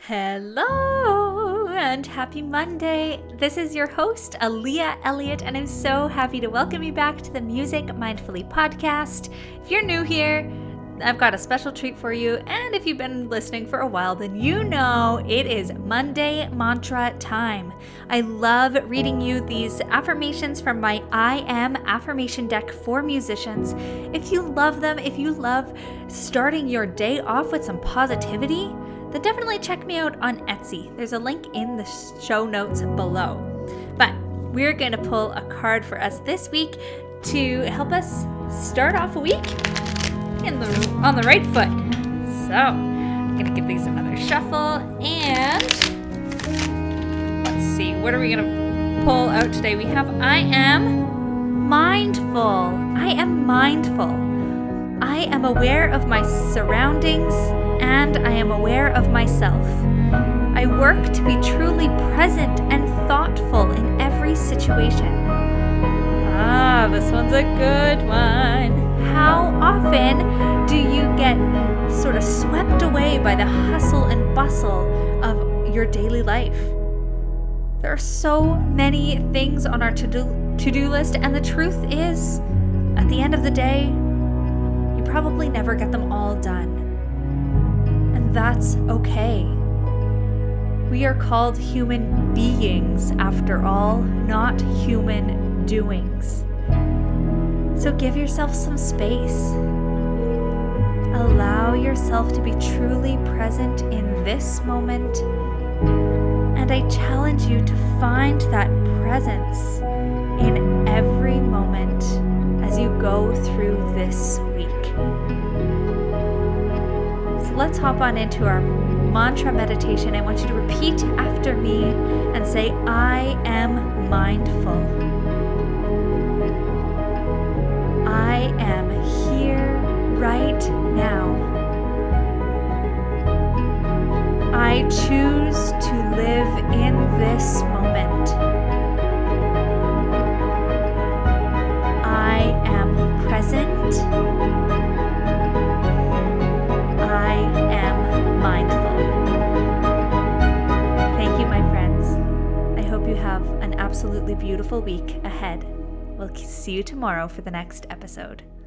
Hello and happy Monday. This is your host, Aaliyah Elliott, and I'm so happy to welcome you back to the Music Mindfully podcast. If you're new here, I've got a special treat for you, and if you've been listening for a while, then you know it is Monday mantra time. I love reading you these affirmations from my I Am affirmation deck for musicians. If you love them, if you love starting your day off with some positivity, then definitely check me out on Etsy. There's a link in the show notes below. But we're going to pull a card for us this week to help us start off a week on the right foot. So I'm going to give these another shuffle, and let's see, what are we going to pull out today? We have I am mindful. I am mindful. I am aware of my surroundings, and I am aware of myself. I work to be truly present and thoughtful in every situation. This one's a good one. How often do you get sort of swept away by the hustle and bustle of your daily life? There are so many things on our to-do list, and the truth is, at the end of the day, you probably never get them all done. And that's okay. We are called human beings, after all, not human doings. So give yourself some space. Allow yourself to be truly present in this moment. And I challenge you to find that presence in every moment as you go through this week. So let's hop on into our mantra meditation. I want you to repeat after me and say, I am mindful. I am here right now. I choose to live in this moment. I am present. I am mindful. Thank you, my friends. I hope you have an absolutely beautiful week ahead. We'll see you tomorrow for the next episode.